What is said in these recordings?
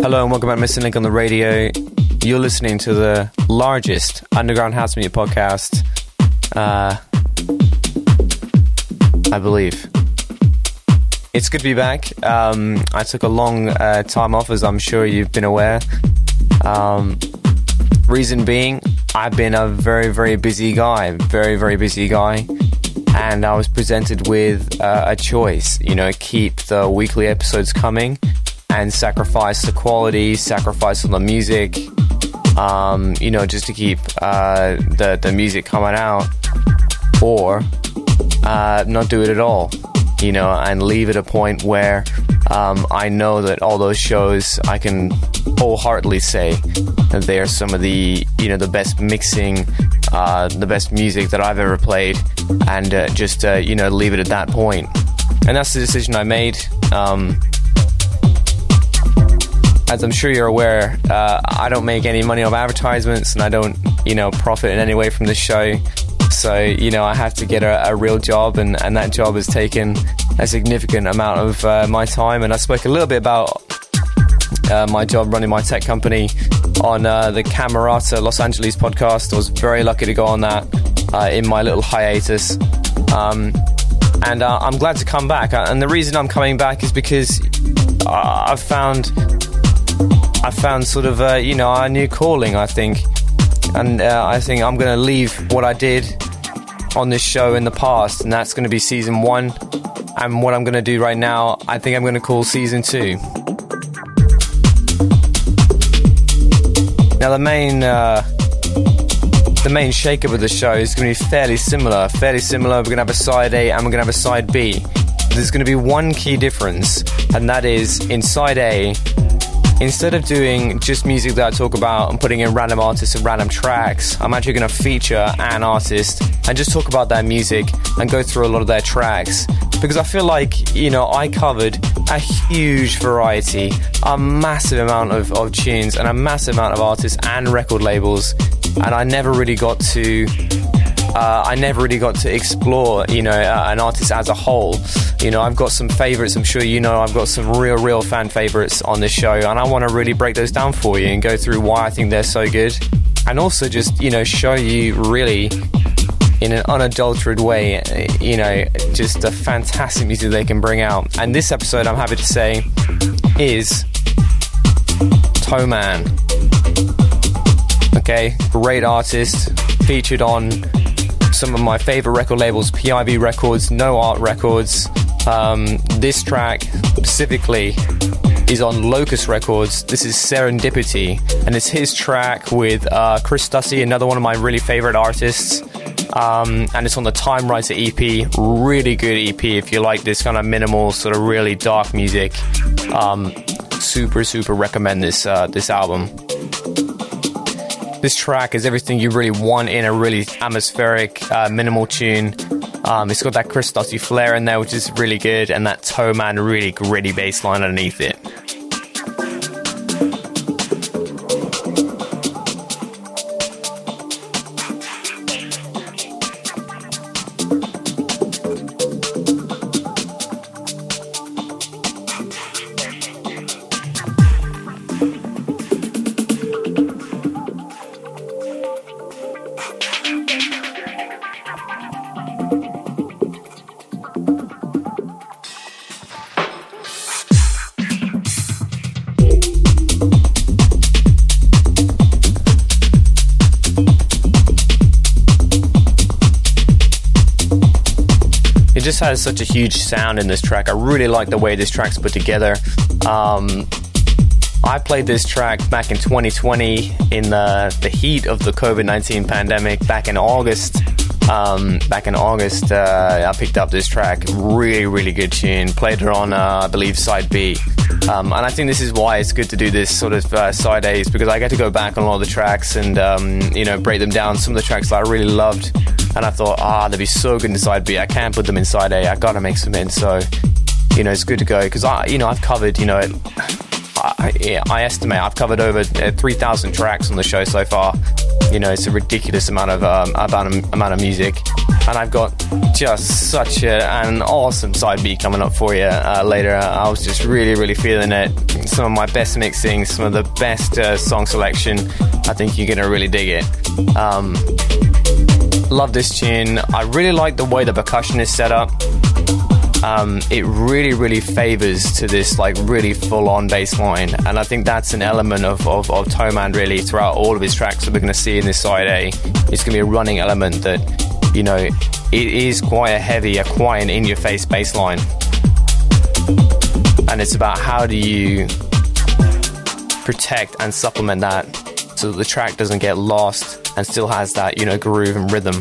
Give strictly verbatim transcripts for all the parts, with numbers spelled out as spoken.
Hello and welcome back to Missing Link on the radio. You're listening to the largest underground house music podcast, uh, I believe. It's good to be back. Um, I took a long uh, time off, as I'm sure you've been aware. Um, reason being, I've been a very, very busy guy, very, very busy guy. And I was presented with uh, a choice, you know, keep the weekly episodes coming and sacrifice the quality, sacrifice on the music, um, you know, just to keep uh, the, the music coming out, or uh, not do it at all, you know, and leave at a point where um, I know that all those shows, I can wholeheartedly say that they are some of the, you know, the best mixing, uh, the best music that I've ever played, and uh, just, uh, you know, leave it at that point. And that's the decision I made. Um, As I'm sure you're aware, uh, I don't make any money off advertisements, and I don't, you know, profit in any way from the show. So, you know, I have to get a, a real job, and, and that job has taken a significant amount of uh, my time. And I spoke a little bit about uh, my job running my tech company on uh, the Camerata Los Angeles podcast. I was very lucky to go on that uh, in my little hiatus. Um, and uh, I'm glad to come back. And the reason I'm coming back is because uh, I've found... I found sort of, uh, you know, a new calling, I think. And uh, I think I'm going to leave what I did on this show in the past, and that's going to be season one. And what I'm going to do right now, I think I'm going to call season two. Now, the main, uh, the main shake-up of the show is going to be fairly similar. Fairly similar. We're going to have a side A and we're going to have a side B. There's going to be one key difference, and that is in side A, instead of doing just music that I talk about and putting in random artists and random tracks, I'm actually going to feature an artist and just talk about their music and go through a lot of their tracks. Because I feel like, you know, I covered a huge variety, a massive amount of, of tunes and a massive amount of artists and record labels. And I never really got to... Uh, I never really got to explore, you know, uh, an artist as a whole. You know, I've got some favorites. I'm sure you know I've got some real, real fan favorites on this show, and I want to really break those down for you and go through why I think they're so good, and also just, you know, show you really in an unadulterated way, you know, just the fantastic music they can bring out. And this episode, I'm happy to say, is Toe Man. Okay, great artist, featured on some of my favorite record labels, P I B Records, No Art Records. Um, this track specifically is on Locust Records. This is Serendipity, and it's his track with uh, Chris Stussy, another one of my really favorite artists. Um, and it's on the Time Writer E P. Really good E P if you like this kind of minimal, sort of really dark music. Um, super, super recommend this uh, this album. This track is everything you really want in a really atmospheric, uh, minimal tune. Um, it's got that Chris Stussy flair in there, which is really good, and that Toe Man really gritty bass line underneath it. It just has such a huge sound in this track. I really like the way this track's put together. Um, I played this track back in twenty twenty in the, the heat of the covid nineteen pandemic. Back in August, um, back in August, uh, I picked up this track. Really, really good tune. Played it on, uh, I believe, side B. Um, and I think this is why it's good to do this sort of uh, side A's, because I get to go back on a lot of the tracks and um, you know, break them down. Some of the tracks that I really loved, and I thought, ah, they'd be so good in side B. I can't put them in side A. I gotta mix them in. So, you know, it's good to go, because I, you know, I've covered, you know, I, I estimate I've covered over uh, three thousand tracks on the show so far. You know, it's a ridiculous amount of um, amount of, amount of music, and I've got just such a, an awesome side B coming up for you uh, later. I was just really, really feeling it. Some of my best mixing, some of the best uh, song selection. I think you're gonna really dig it. Um, love this tune. I really like the way the percussion is set up. Um, it really, really favors to this like really full-on bass line, and I think that's an element of, of, of Toeman really throughout all of his tracks that we're going to see in this side A. It's going to be a running element that, you know, it is quite a heavy, a quite an in-your-face bass line, and it's about how do you protect and supplement that so that the track doesn't get lost and still has that, you know, groove and rhythm.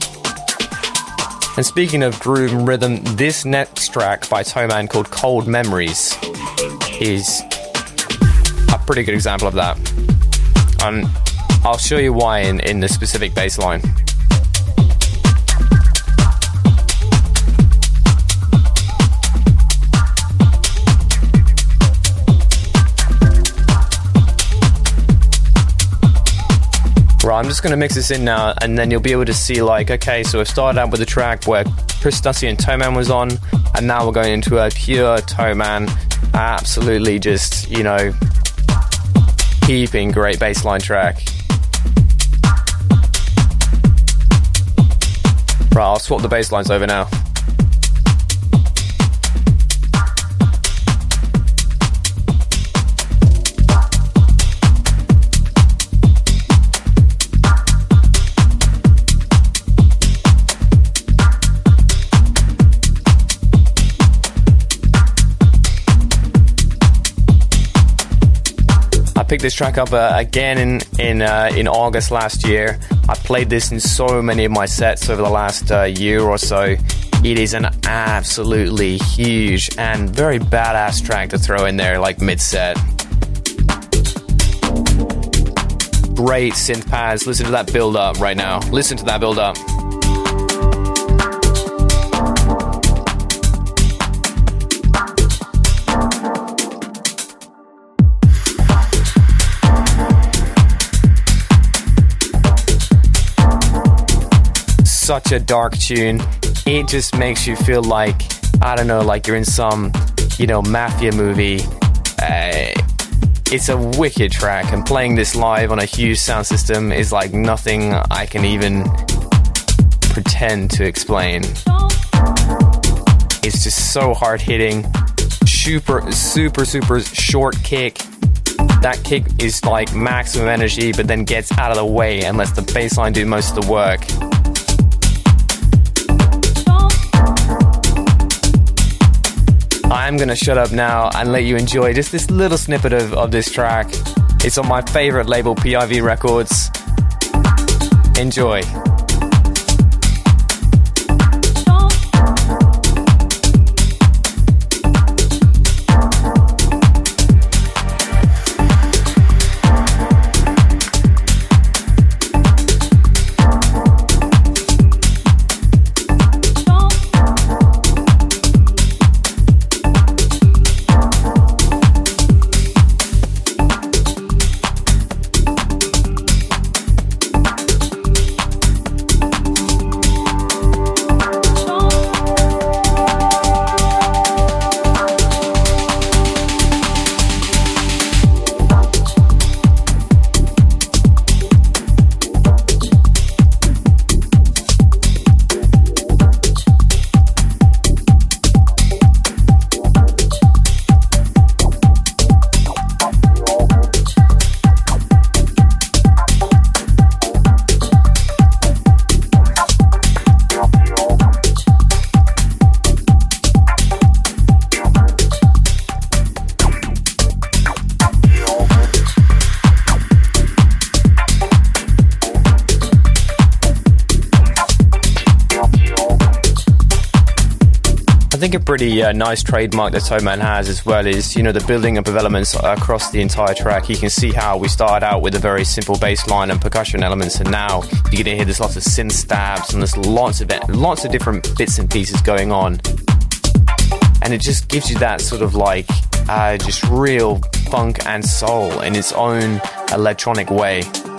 And speaking of groove and rhythm, this next track by Toeman called Cold Memories is a pretty good example of that. And I'll show you why in, in the specific bass line. Right, I'm just going to mix this in now, and then you'll be able to see, like, okay, so we've started out with a track where Chris Stussy and Toeman was on, and now we're going into a pure Toeman, absolutely just, you know, heaping great bassline track. Right, I'll swap the bass lines over now. I picked this track up uh, again in in uh, in August last year. I played this in so many of my sets over the last uh, year or so. It is an absolutely huge and very badass track to throw in there, like mid-set. Great synth pads. Listen to that build up right now. Listen to that build up. Such a dark tune. It just makes you feel like, I don't know, like you're in some, you know, mafia movie. Uh, it's a wicked track, and playing this live on a huge sound system is like nothing I can even pretend to explain. It's just so hard hitting, super, super, super short kick. That kick is like maximum energy, but then gets out of the way and lets the bassline do most of the work. I'm going to shut up now and let you enjoy just this little snippet of, of this track. It's on my favorite label, P I V Records. Enjoy. I think a pretty uh, nice trademark that Toeman has as well is, you know, the building up of elements across the entire track. You can see how we started out with a very simple bass line and percussion elements, and now you're going to hear there's lots of synth stabs and there's lots of lots of different bits and pieces going on, and it just gives you that sort of like uh, just real funk and soul in its own electronic way.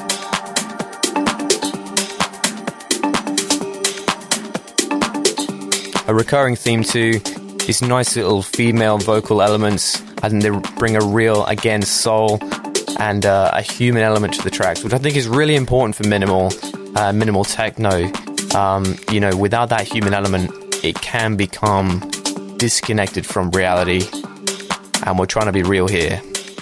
A recurring theme too is nice little female vocal elements. I think they bring a real, again, soul and uh, a human element to the tracks, which I think is really important for minimal, uh, minimal techno. Um, you know, without that human element, it can become disconnected from reality, and we're trying to be real here.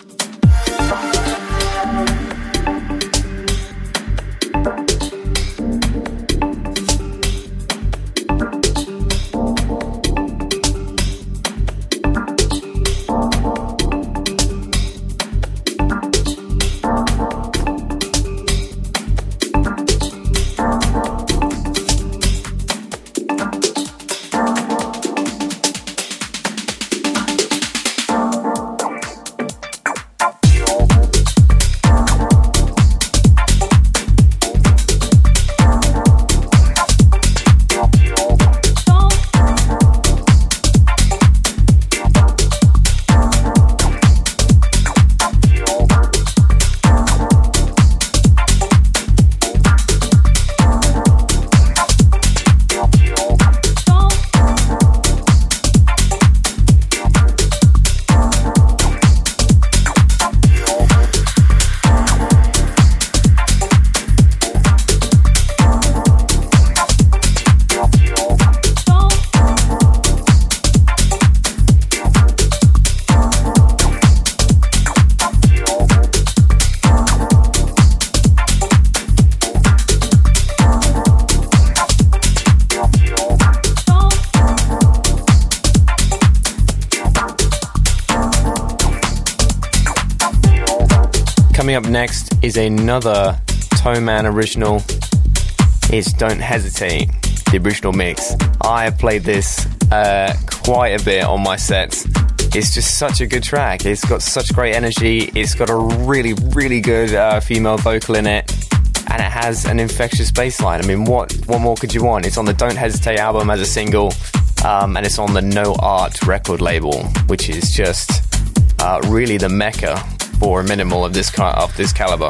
Coming up next is another Toeman original. It's Don't Hesitate, the original mix. I have played this uh, quite a bit on my sets. It's just such a good track. It's got such great energy. It's got a really, really good uh, female vocal in it. And it has an infectious bass line. I mean, what, what more could you want? It's on the Don't Hesitate album as a single. Um, and it's on the No Art record label, which is just uh, really the mecca for a minimal of this ca- of this caliber.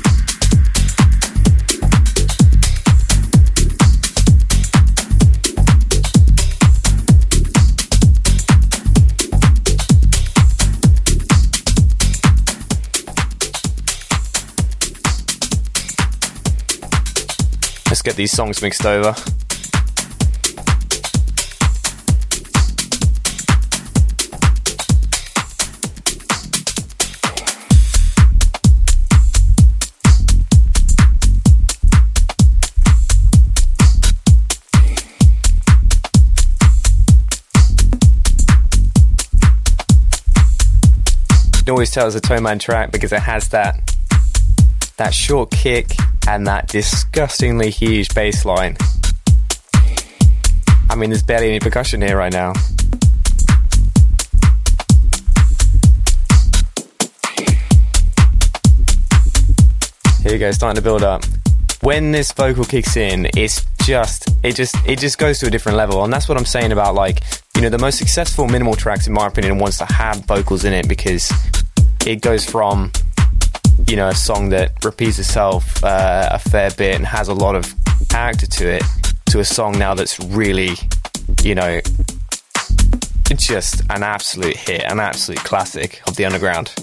Let's get these songs mixed over. Always tell it's a Toeman track because it has that that short kick and that disgustingly huge bass line. I mean, there's barely any percussion here right now. Here we go, starting to build up. When this vocal kicks in, it's just it just it just goes to a different level, and that's what I'm saying about, like, you know, the most successful minimal tracks, in my opinion, wants to have vocals in it because it goes from, you know, a song that repeats itself uh, a fair bit and has a lot of character to it, to a song now that's really, you know, just an absolute hit, an absolute classic of the underground.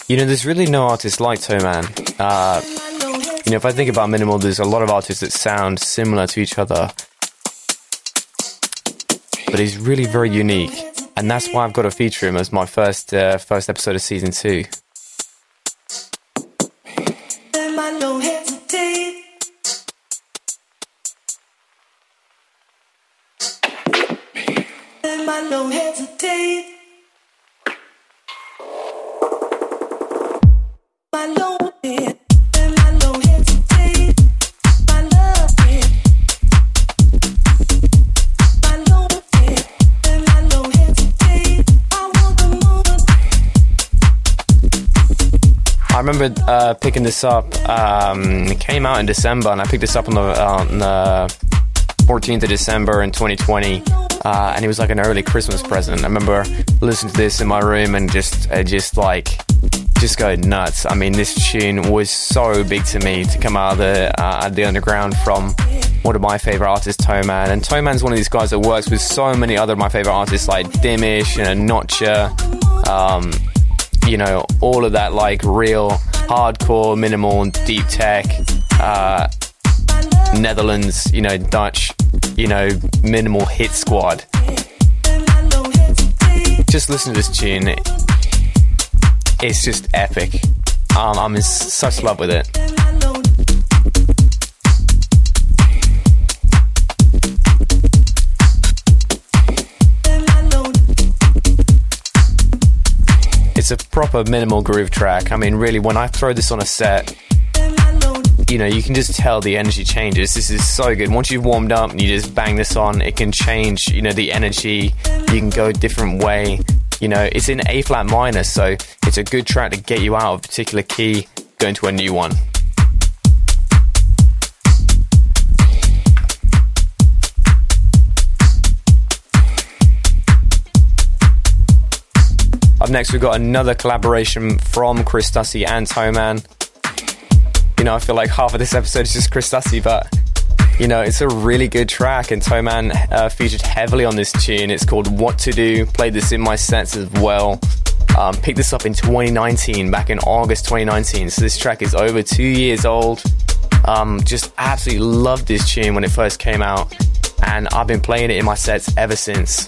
You know, there's really no artist like Toeman. Uh, you know, if I think about minimal, there's a lot of artists that sound similar to each other. But he's really very unique. And that's why I've got to feature him as my first uh, first episode of season two. I remember uh, picking this up. Um, it came out in December, and I picked this up on the, uh, on the fourteenth of December in twenty twenty, uh, and it was like an early Christmas present. I remember listening to this in my room and just, uh, just like, just going nuts. I mean, this tune was so big to me to come out of the, uh, the underground from one of my favourite artists, Toeman. And Toeman's one of these guys that works with so many other of my favourite artists like Dimish, you know, Notcha, um, you know, all of that like real hardcore, minimal and deep tech, uh, Netherlands, you know, Dutch, you know, minimal hit squad. Just listen to this tune. It's just epic. Um, I'm in such love with it. It's a proper minimal groove track. I mean, really, when I throw this on a set, you know, you can just tell the energy changes. This is so good. Once you've warmed up and you just bang this on, it can change, you know, the energy. You can go a different way. You know, it's in A flat minor, so it's a good track to get you out of a particular key, go into a new one. Up next, we've got another collaboration from Chris Dussy and Toeman. You know, I feel like half of this episode is just Chris Dussy, but, you know, it's a really good track, and Toeman uh, featured heavily on this tune. It's called What To Do. Played this in my sets as well. Um, picked this up in twenty nineteen, back in August twenty nineteen, so this track is over two years old. Um, just absolutely loved this tune when it first came out, and I've been playing it in my sets ever since.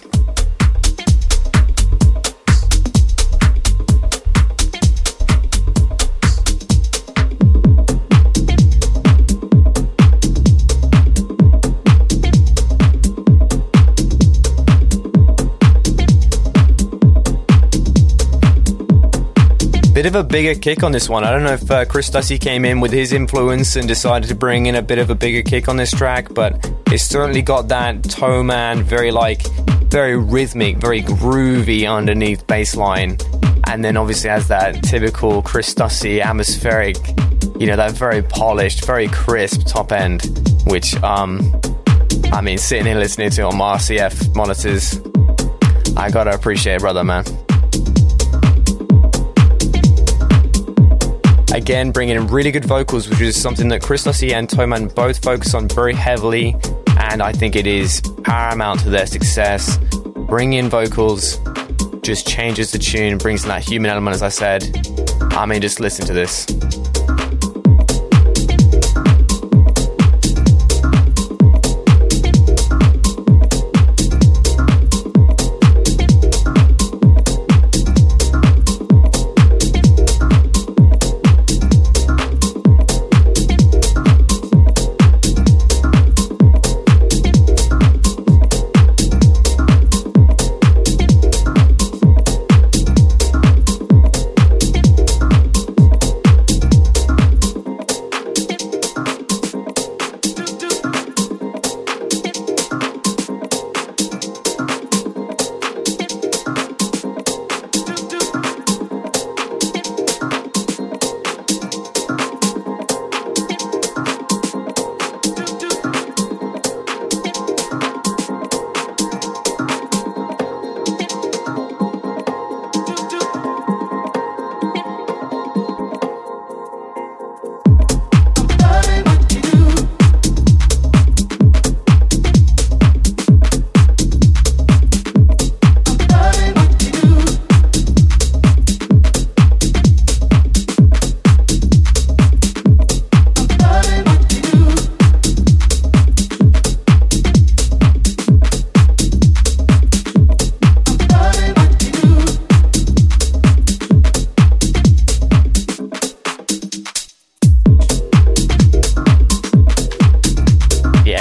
Bit of a bigger kick on this one. I don't know if uh, Chris Dussy came in with his influence and decided to bring in a bit of a bigger kick on this track, but it's certainly got that Toeman, very like, very rhythmic, very groovy underneath bass line, and then obviously has that typical Chris Dussy atmospheric, you know, that very polished, very crisp top end, which, um, I mean, sitting here listening to it on my R C F monitors, I gotta appreciate it, brother, man. Again, bringing in really good vocals, which is something that Chris Dussy and Toeman both focus on very heavily, and I think it is paramount to their success. Bringing in vocals just changes the tune, brings in that human element, as I said. I mean, just listen to this.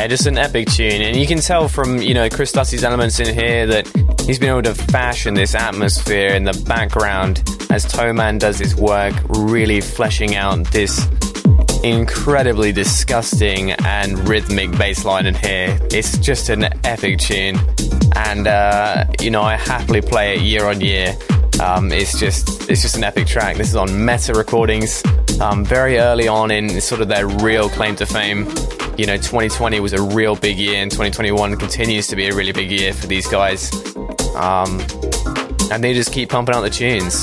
just an epic tune. And you can tell from, you know, Chris Dussy's elements in here that he's been able to fashion this atmosphere in the background as Toeman does his work, really fleshing out this incredibly disgusting and rhythmic bass line in here. It's just an epic tune. And, uh, you know, I happily play it year on year. Um, it's just it's just an epic track. This is on Meta Recordings, um, very early on in sort of their real claim to fame. You know, twenty twenty was a real big year, and twenty twenty-one continues to be a really big year for these guys. Um, and they just keep pumping out the tunes.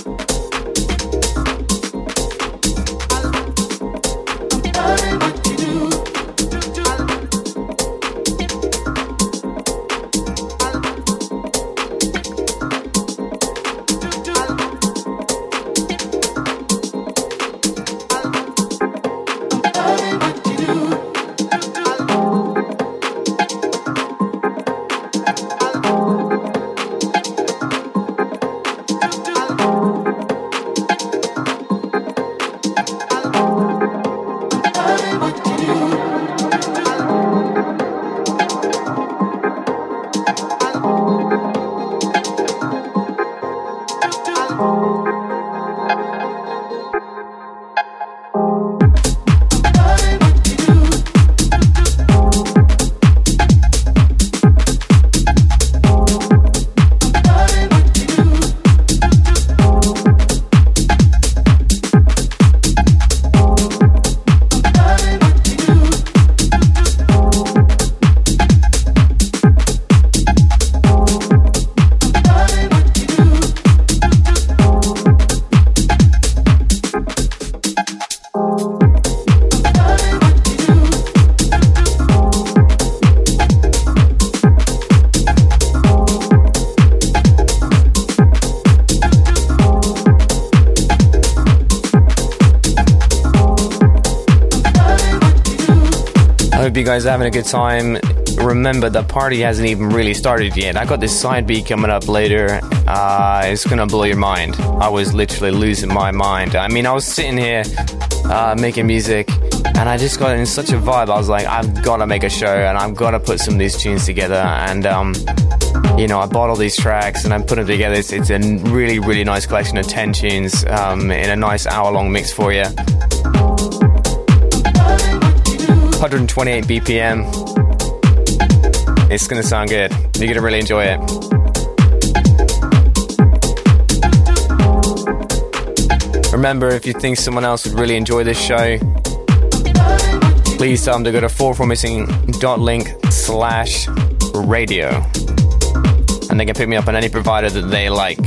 You guys are having a good time. Remember, the party hasn't even really started yet. I got this side B coming up later. Uh, it's gonna blow your mind. I was literally losing my mind. I mean, I was sitting here uh, making music, and I just got in such a vibe. I was like, I've got to make a show, and I've got to put some of these tunes together. And um, you know, I bought all these tracks, and I put them together. It's, it's a really, really nice collection of ten tunes um, in a nice hour-long mix for you. one hundred twenty-eight B P M. It's gonna sound good. You're gonna really enjoy it. Remember, if you think someone else would really enjoy this show, please tell them to go to four four missing dot link slash radio, and they can pick me up on any provider that they like.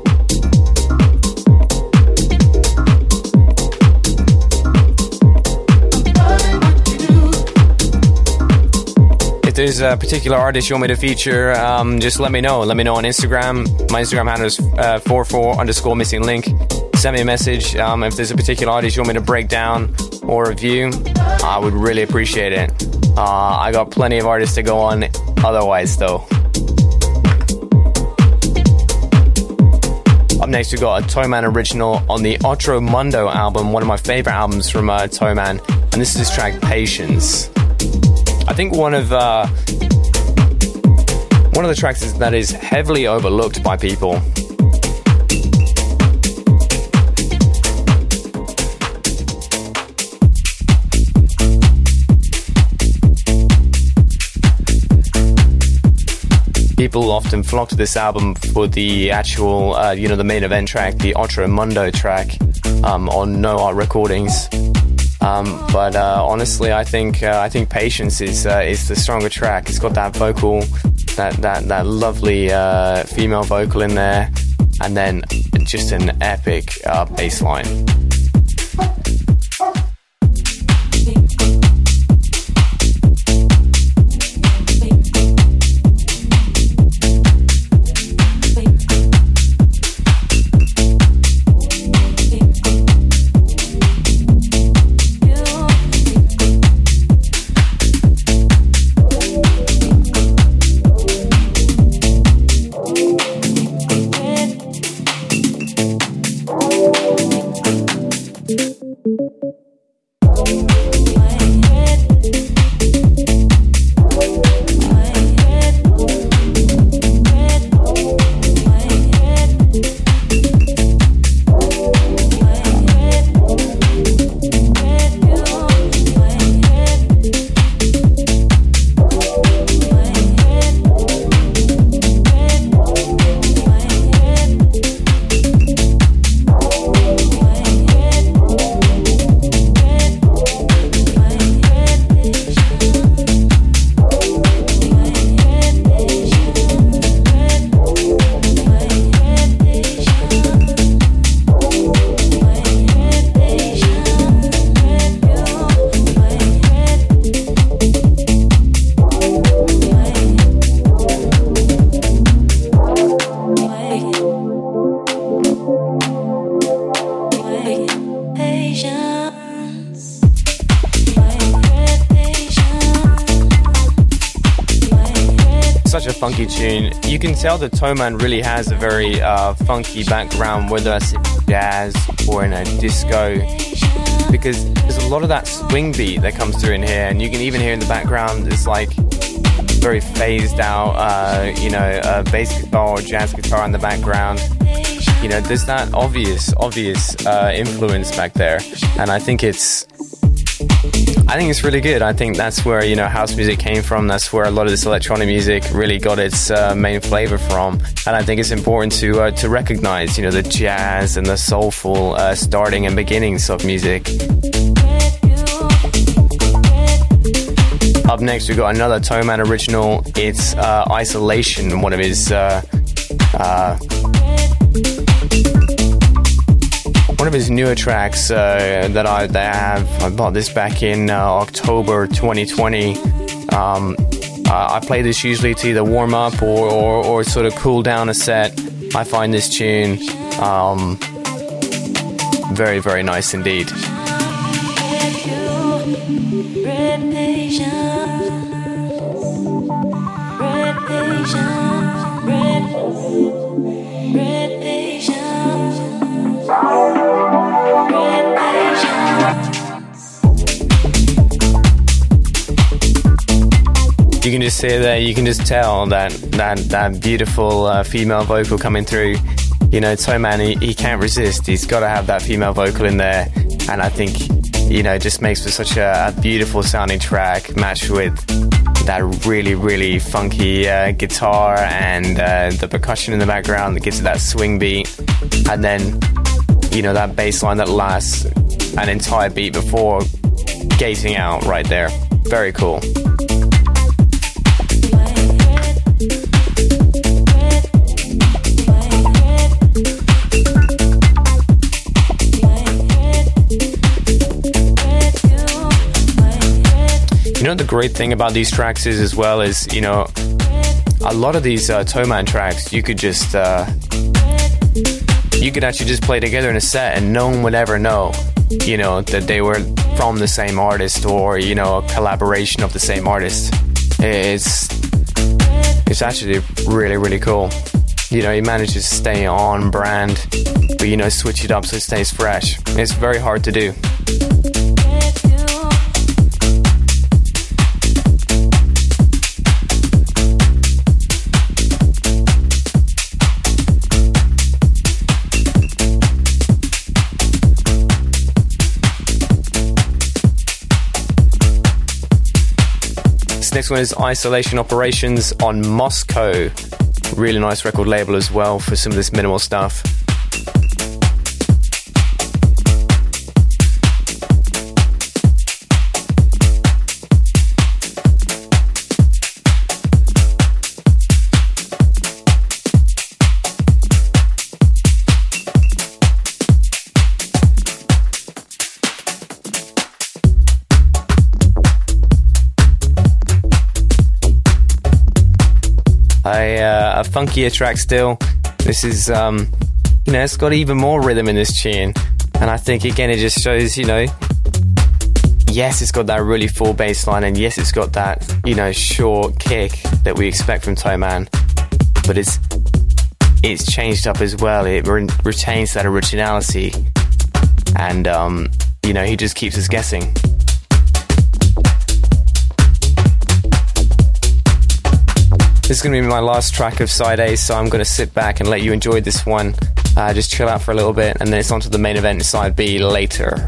If there's a particular artist you want me to feature, um, just let me know. Let me know on Instagram. My Instagram handle is uh, four four underscore missing link. Send me a message. Um, if there's a particular artist you want me to break down or review, I would really appreciate it. Uh, I got plenty of artists to go on otherwise, though. Up next, we got a Toeman original on the Otro Mundo album, one of my favorite albums from uh, Toeman, and this is his track Patience. I think one of uh, one of the tracks is, that is heavily overlooked by people. People often flock to this album for the actual, uh, you know, the main event track, the Otro Mundo track um, on No Art Recordings. Um, but uh, honestly, I think uh, I think Patience is uh, is the stronger track. It's got that vocal, that that that lovely uh, female vocal in there, and then just an epic uh, bass line. funky tune. You can tell that Toeman really has a very uh, funky background, whether that's in jazz or in a disco, because there's a lot of that swing beat that comes through in here, and you can even hear in the background it's like very phased out, uh, you know, uh, bass guitar or jazz guitar in the background. You know, there's that obvious, obvious uh, influence back there, and I think it's I think it's really good. I think that's where, you know, house music came from. That's where a lot of this electronic music really got its uh, main flavor from. And I think it's important to uh, to recognize, you know, the jazz and the soulful uh, starting and beginnings of music. Up next, we've got another Toeman original. It's uh, Isolation, one of his uh, uh, one of his newer tracks uh, that I that I have. I bought this back in uh, October twenty twenty. Um, uh, I play this usually to either warm up or, or, or sort of cool down a set. I find this tune um, very, very nice indeed. You can just hear that, you can just tell that that, that beautiful uh, female vocal coming through. You know, Toeman, he, he can't resist. He's got to have that female vocal in there. And I think, you know, it just makes for such a, a beautiful sounding track, matched with that really, really funky uh, guitar and uh, the percussion in the background that gives it that swing beat. And then, you know, that bass line that lasts an entire beat before gating out right there. Very cool. You know, the great thing about these tracks is as well is, you know, a lot of these uh, Toeman tracks, you could just, uh, you could actually just play together in a set and no one would ever know, you know, that they were from the same artist or, you know, a collaboration of the same artist. It's, it's actually really, really cool. You know, he manages to stay on brand, but, you know, switch it up so it stays fresh. It's very hard to do. Next one is Isolation Operations on Moscow. Really nice record label as well for some of this minimal stuff. A, uh, a funkier track still. This is, um, you know, it's got even more rhythm in this tune. And I think, again, it just shows, you know, yes, it's got that really full bass line, and yes, it's got that, you know, short kick that we expect from Toeman. But it's it's changed up as well. It re- retains that originality. And, um, you know, he just keeps us guessing. This is going to be my last track of side A, so I'm going to sit back and let you enjoy this one. Uh, just chill out for a little bit, and then it's on to the main event side B later.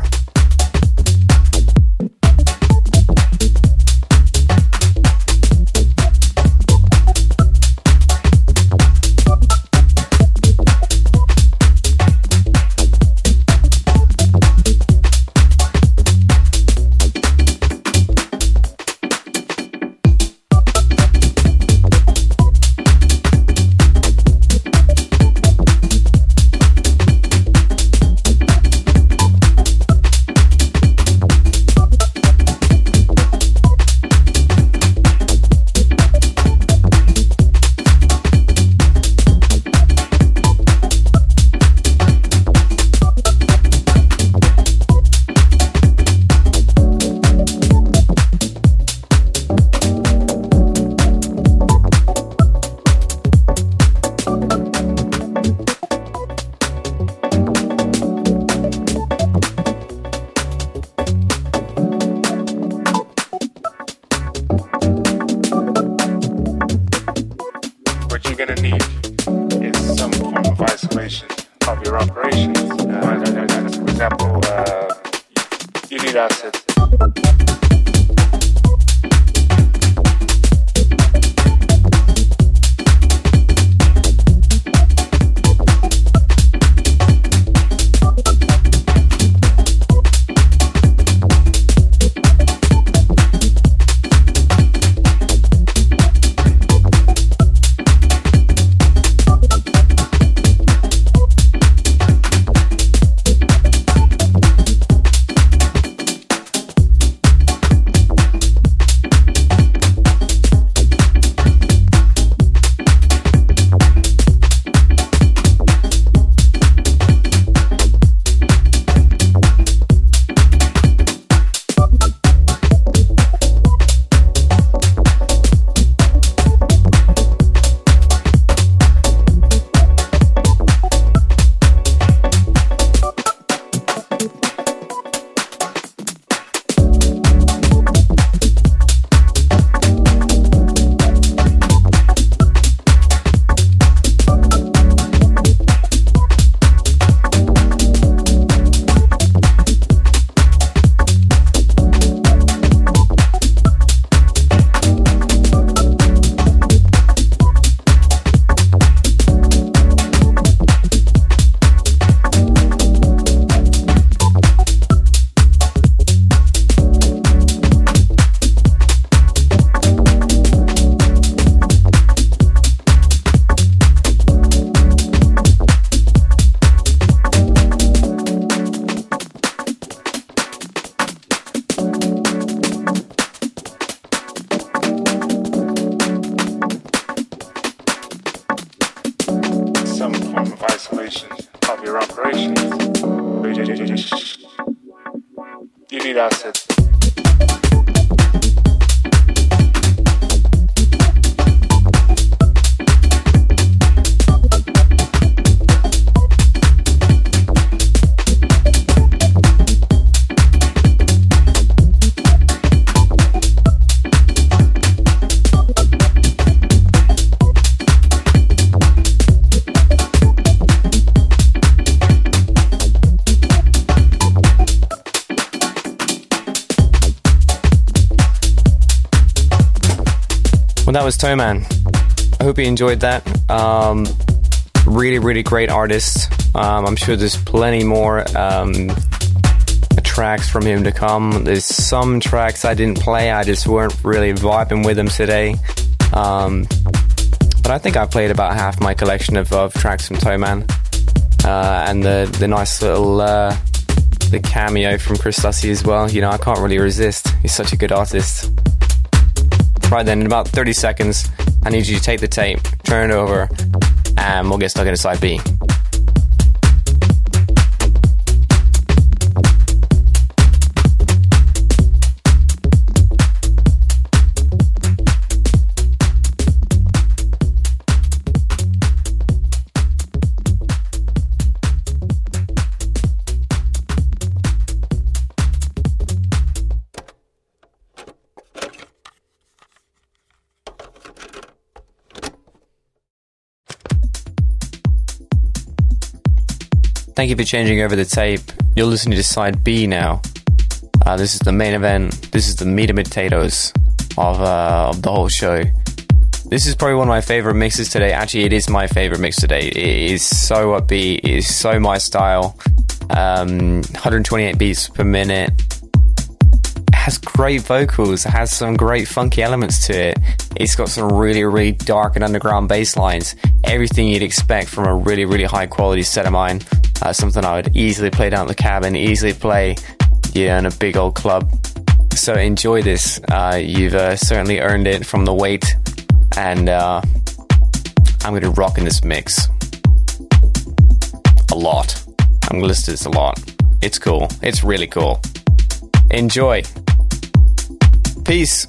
of your operations. Uh, for example, uh, you need assets. You need assets. Well, that was Toeman. I hope you enjoyed that. Um, really, really great artist. Um, I'm sure there's plenty more um, tracks from him to come. There's some tracks I didn't play. I just weren't really vibing with them today. Um, but I think I played about half my collection of, of tracks from Toeman. Uh, and the, the nice little uh, the cameo from Chris Dussy as well. You know, I can't really resist. He's such a good artist. Right then, in about thirty seconds, I need you to take the tape, turn it over, and we'll get stuck into side B. Thank you for changing over the tape. You're listening to side B now. Uh, this is the main event. This is the meat and potatoes of, uh, of the whole show. This is probably one of my favorite mixes today. Actually, it is my favorite mix today. It is so upbeat. It is so my style. Um, one hundred twenty-eight beats per minute. It has great vocals. It has some great funky elements to it. It's got some really, really dark and underground bass lines. Everything you'd expect from a really, really high quality set of mine. Uh, something I would easily play down at the cabin, easily play, yeah, in a big old club. So enjoy this. Uh, you've uh, certainly earned it from the weight, and uh, I'm going to rock in this mix a lot. I'm going to listen to this a lot. It's cool. It's really cool. Enjoy. Peace.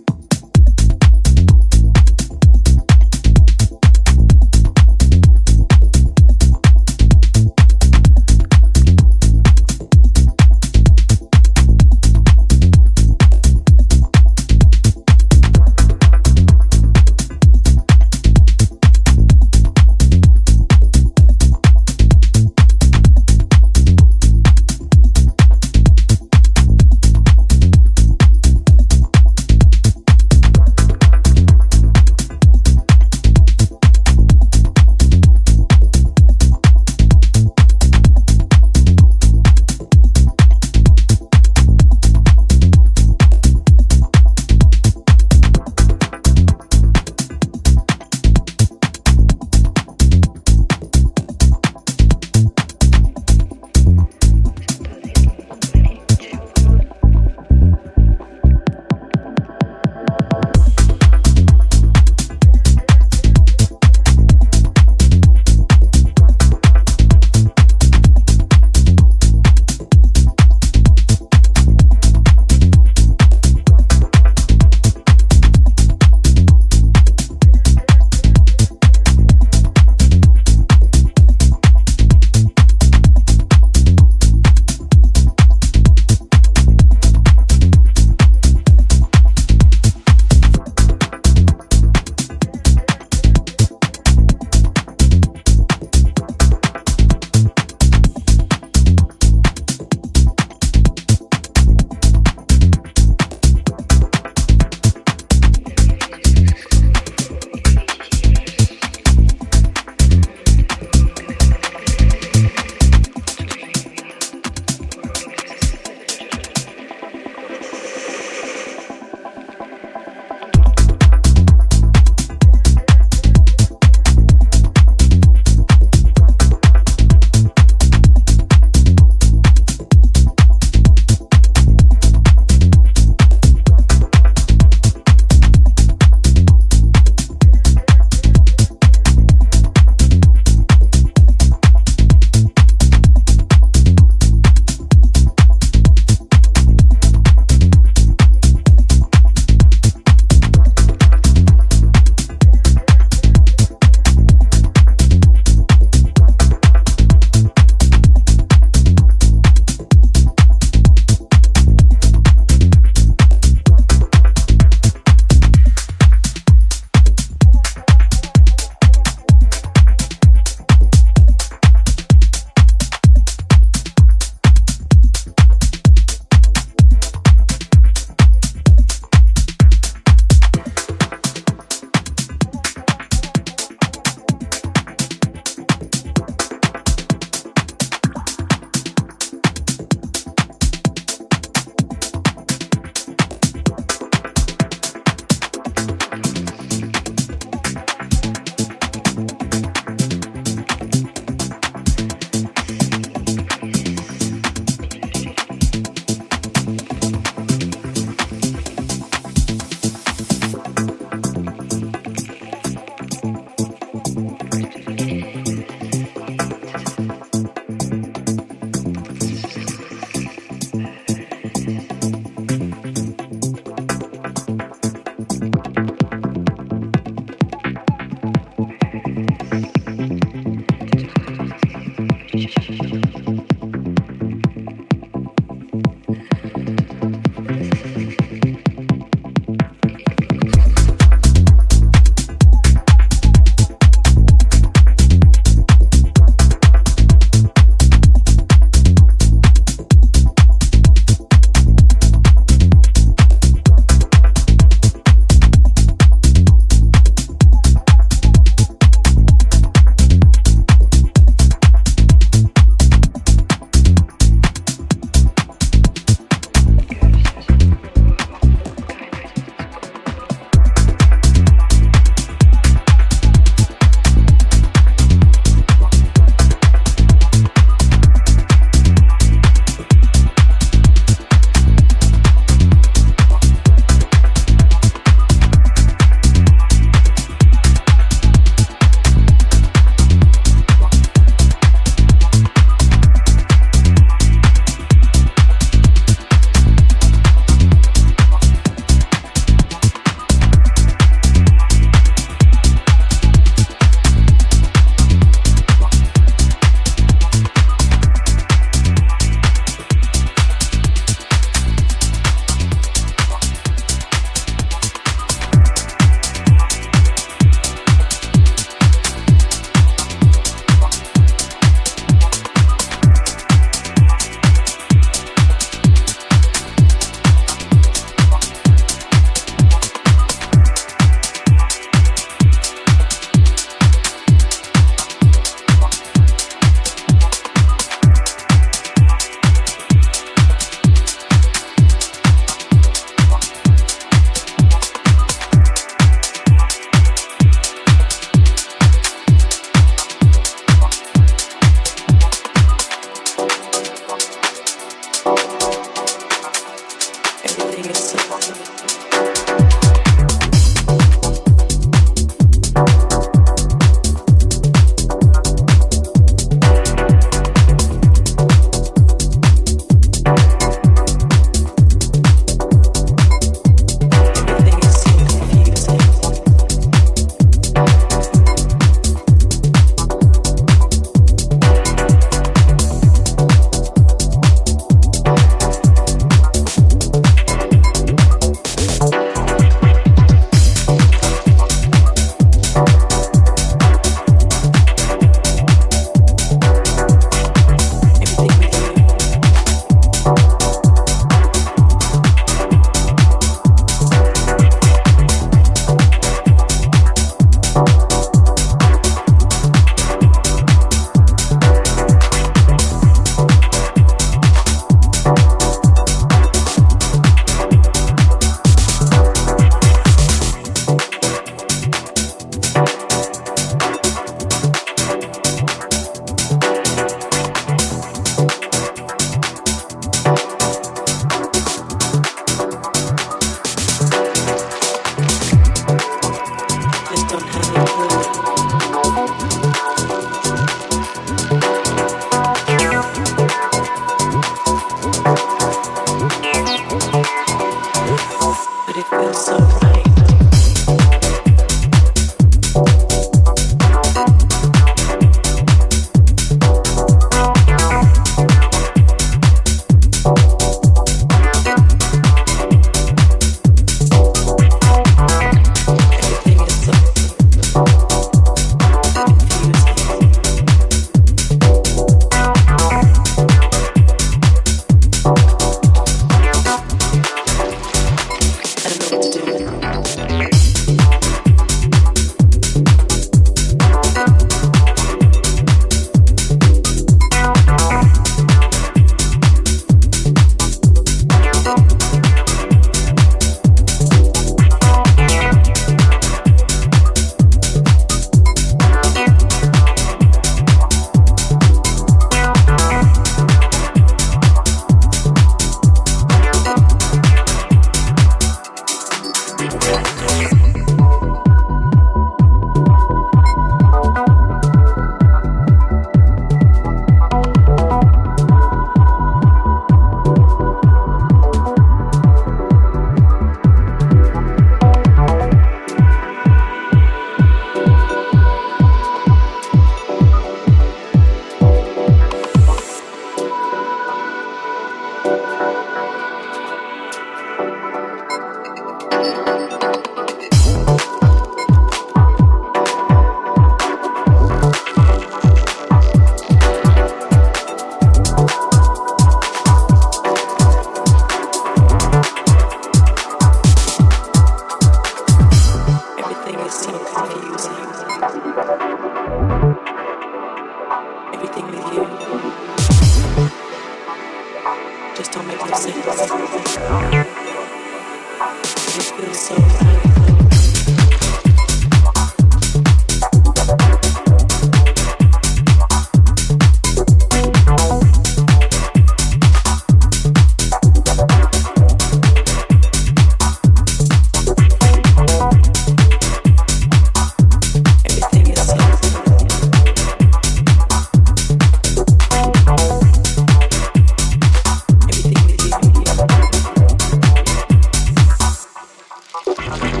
Everything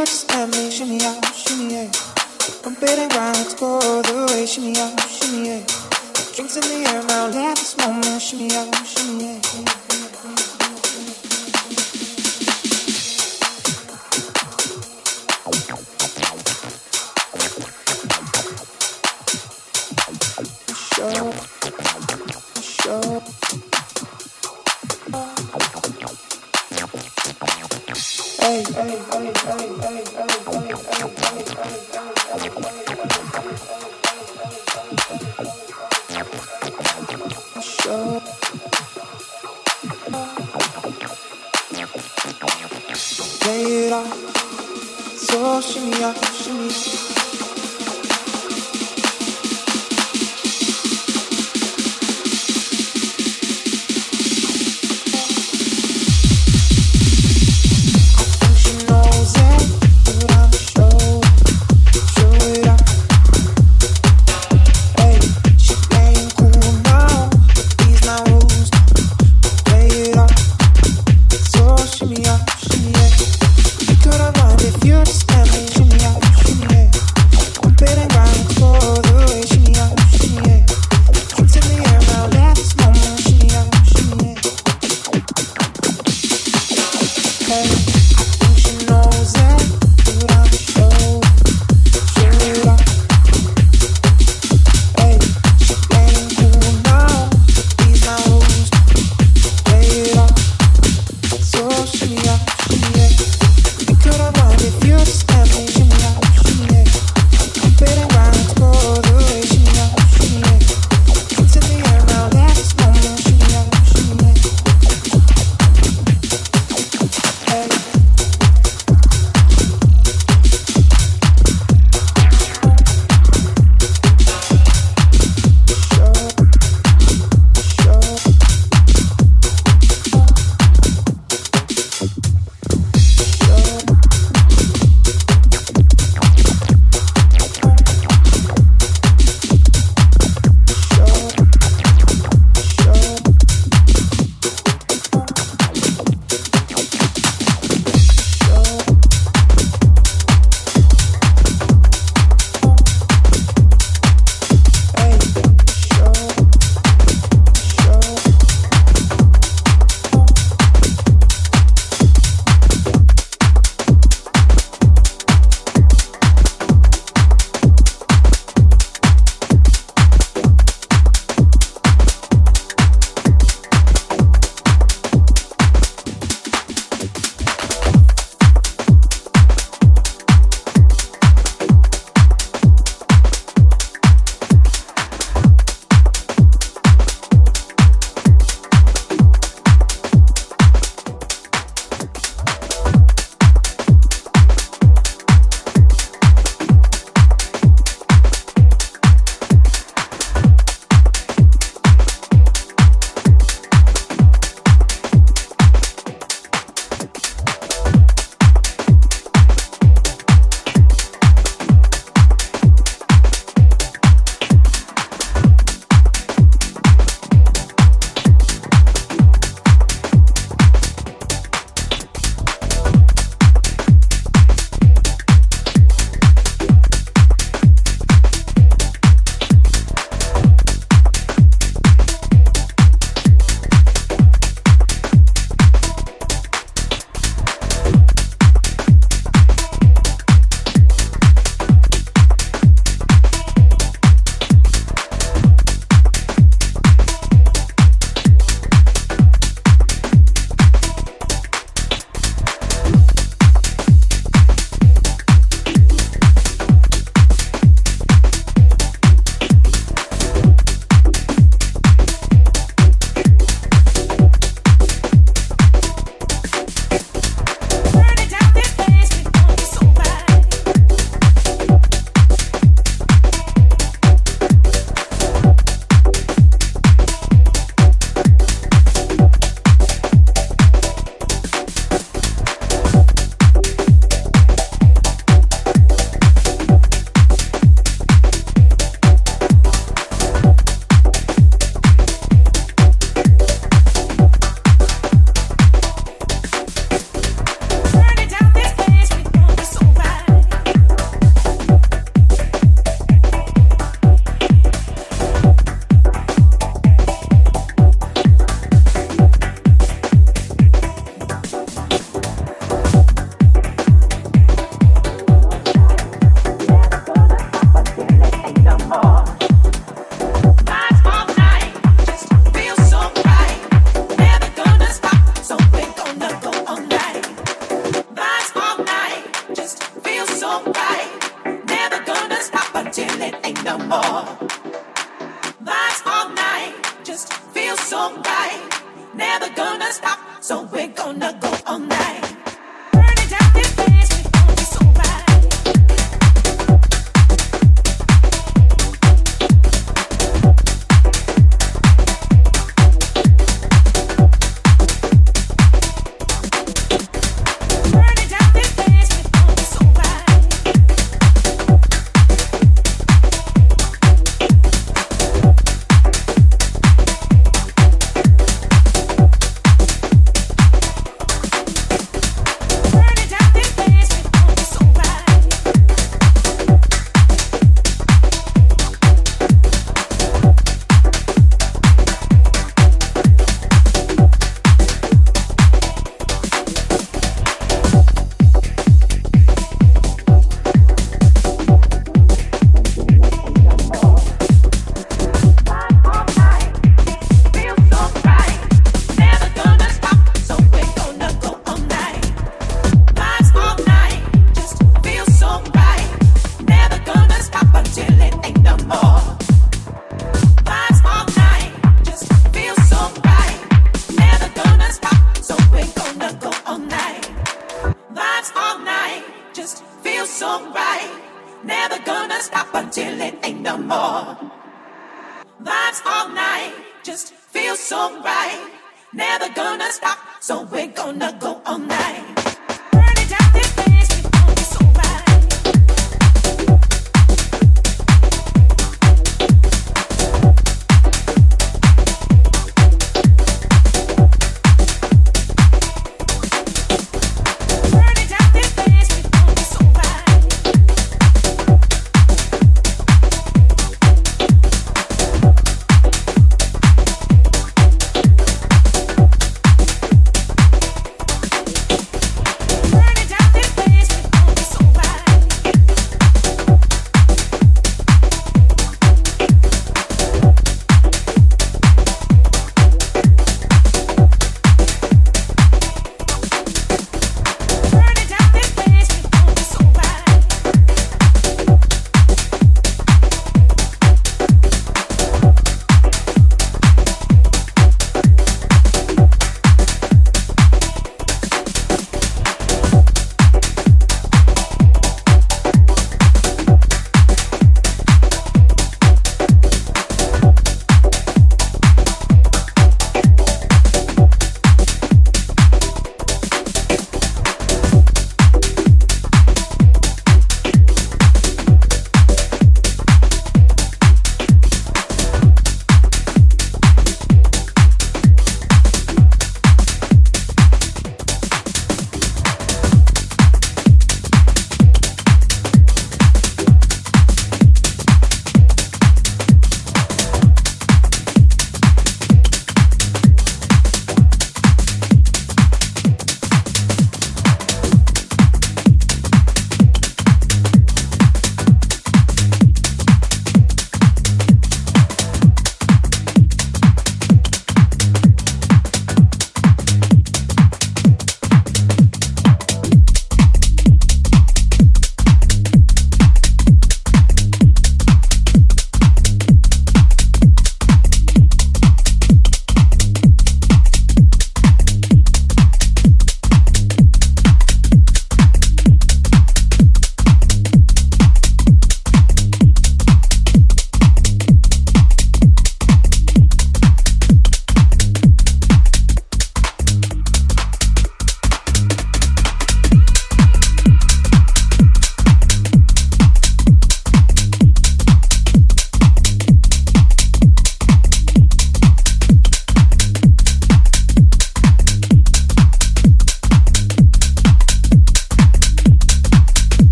you just let me shimmy out, shimmy yeah. Bump it and grind, let's go the way, shimmy out, shimmy yeah. Drinks in the air, now let this moment shimmy out, shimmy yeah. Sure, sure. Hey, hey, hey, hey, hey, hey, hey, sure. Play it off, so shimmy up, shimmy. Shimmy up, shimmy yeah.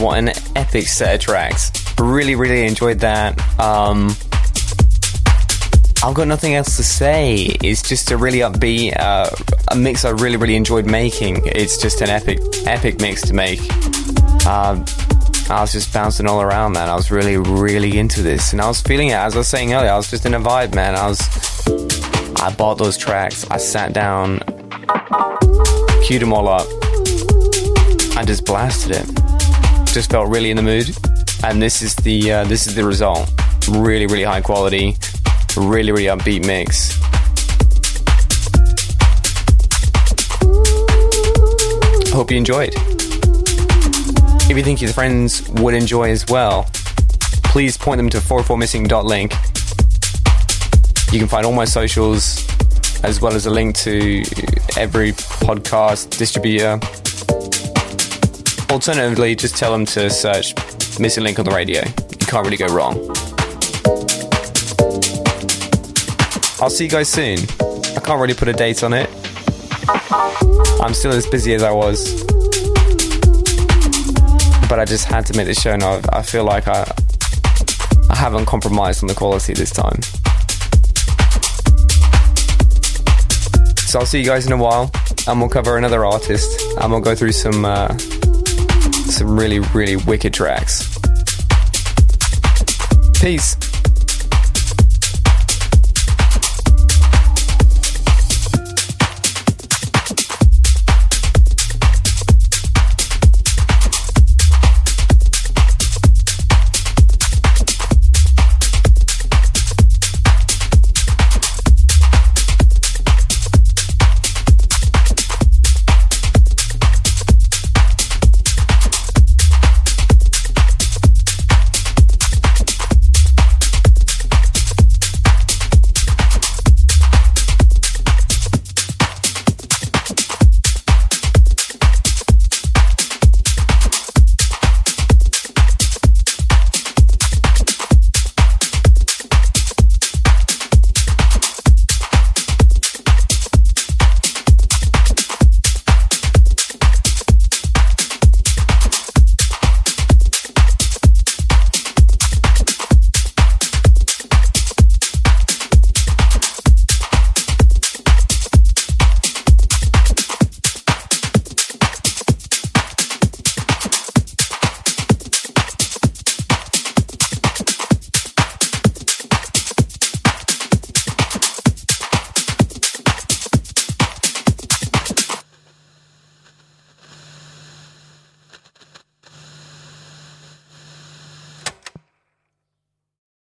what an epic set of tracks. Really, really enjoyed that. Um, I've got nothing else to say. It's just a really upbeat, uh, a mix I really, really enjoyed making. It's just an epic, epic mix to make. Uh, I was just bouncing all around, man. I was really, really into this. And I was feeling it. As I was saying earlier, I was just in a vibe, man. I was... I bought those tracks. I sat down, queued them all up, and just blasted it. Just felt really in the mood. And this is the uh, this is the result. Really, really high quality. Really, really upbeat mix. Hope you enjoyed. If you think your friends would enjoy as well, please point them to four four missing dot link. You can find all my socials, as well as a link to every podcast distributor. Alternatively, just tell them to search Missing Link on the radio. You can't really go wrong. I'll see you guys soon. I can't really put a date on it. I'm still as busy as I was. But I just had to make this show, and I, I feel like I, I haven't compromised on the quality this time. So I'll see you guys in a while, and we'll cover another artist, and we'll go through some uh, some really, really wicked tracks. Peace.